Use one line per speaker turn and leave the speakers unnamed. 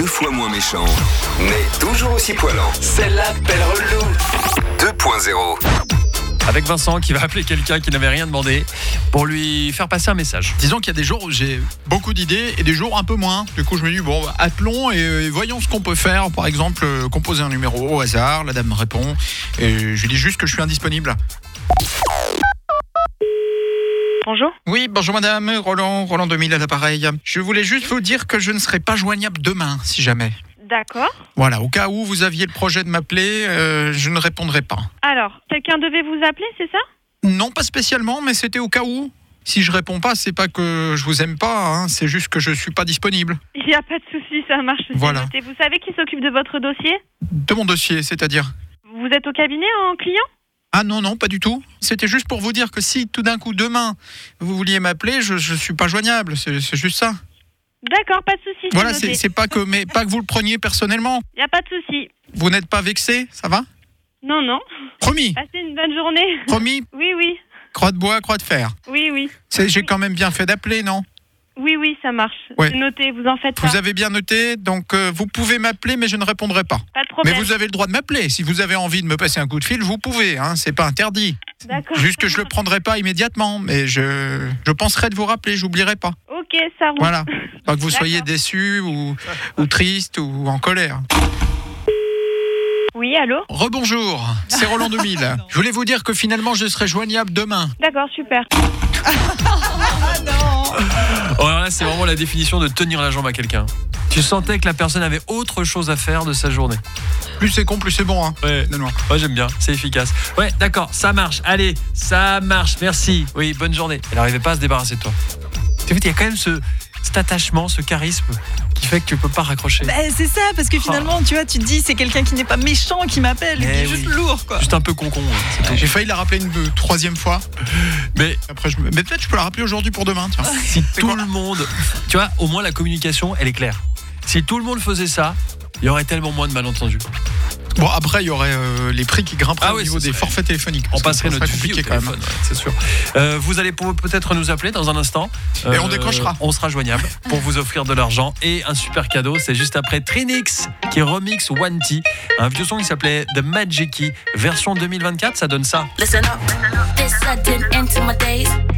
fois moins méchant, mais toujours aussi poilant. C'est l'appel relou 2.0.
Avec Vincent qui va appeler quelqu'un qui n'avait rien demandé pour lui faire passer un message.
Disons qu'il y a des jours où j'ai beaucoup d'idées et des jours un peu moins. Du coup, je me dis, bon, appelons et voyons ce qu'on peut faire. Par exemple, composer un numéro au hasard. La dame me répond et je lui dis juste que je suis indisponible.
Bonjour.
Oui, bonjour madame, Roland 2000 à l'appareil. Je voulais juste vous dire que je ne serai pas joignable demain, si jamais.
D'accord.
Voilà, au cas où vous aviez le projet de m'appeler, je ne répondrai pas.
Alors, quelqu'un devait vous appeler, c'est ça?
Non, pas spécialement, mais c'était au cas où. Si je réponds pas, c'est pas que je vous aime pas, hein, c'est juste que je suis pas disponible.
Il n'y a pas de souci, ça marche. C'est
Voilà.
noté. Vous savez qui s'occupe de votre dossier?
De mon dossier, c'est-à-dire?
Vous êtes au cabinet en client?
Ah non, pas du tout. C'était juste pour vous dire que si tout d'un coup, demain, vous vouliez m'appeler, je suis pas joignable, c'est juste ça.
D'accord, pas de souci.
Voilà,
noté.
c'est pas que vous le preniez personnellement.
Il n'y a pas de souci.
Vous n'êtes pas vexé, ça va?
Non.
Promis,
Passez une bonne journée.
promis,
Oui.
croix de bois, croix de fer.
Oui.
J'ai quand même bien fait d'appeler, non?
Oui, ça marche.
Ouais.
C'est noté, vous en faites pas.
Vous avez bien noté, donc vous pouvez m'appeler, mais je ne répondrai pas.
Pas de problème.
Mais vous avez le droit de m'appeler. Si vous avez envie de me passer un coup de fil, vous pouvez, hein, c'est pas interdit.
D'accord.
Juste que je le prendrai pas immédiatement, mais je penserai de vous rappeler, j'oublierai pas.
Ok, ça roule.
Voilà. Pas que vous soyez
D'accord.
déçu ou triste ou en colère.
Oui, allô?
Rebonjour, c'est Roland 2000. Je voulais vous dire que finalement je serai joignable demain.
D'accord, super.
Oh, alors là, c'est vraiment la définition de tenir la jambe à quelqu'un. Tu sentais que la personne avait autre chose à faire de sa journée.
Plus c'est con, plus c'est bon, hein.
Ouais.
Finalement.
Ouais, j'aime bien, c'est efficace. Ouais, d'accord, ça marche. Allez, ça marche, merci. Oui, bonne journée. Elle n'arrivait pas à se débarrasser de toi. Tu vois, il y a quand même cet attachement, ce charisme qui fait que tu peux pas raccrocher.
C'est ça, parce que finalement, tu vois, tu te dis, c'est quelqu'un qui n'est pas méchant qui m'appelle, qui est juste lourd, quoi.
Juste un peu con, c'est tout.
J'ai failli la rappeler une troisième fois.
Mais
Après, mais peut-être je peux la rappeler aujourd'hui pour demain. Tiens.
si
C'est
tout
quoi
le monde, tu vois, au moins la communication, elle est claire. Si tout le monde faisait ça, il y aurait tellement moins de malentendus.
Bon, après, il y aurait les prix qui grimperaient au niveau
ce
des
serait-
forfaits téléphoniques.
On
parce que
passerait
ça
notre
serait
vie au
compliqué quand même.
téléphone, ouais, c'est sûr. Vous allez peut-être nous appeler dans un instant.
Et on décrochera.
On sera joignable pour vous offrir de l'argent et un super cadeau. C'est juste après Trinix qui remix One T. Un vieux son qui s'appelait The Magic Key. Version 2024, ça donne ça.
Listen up. This sudden into my days.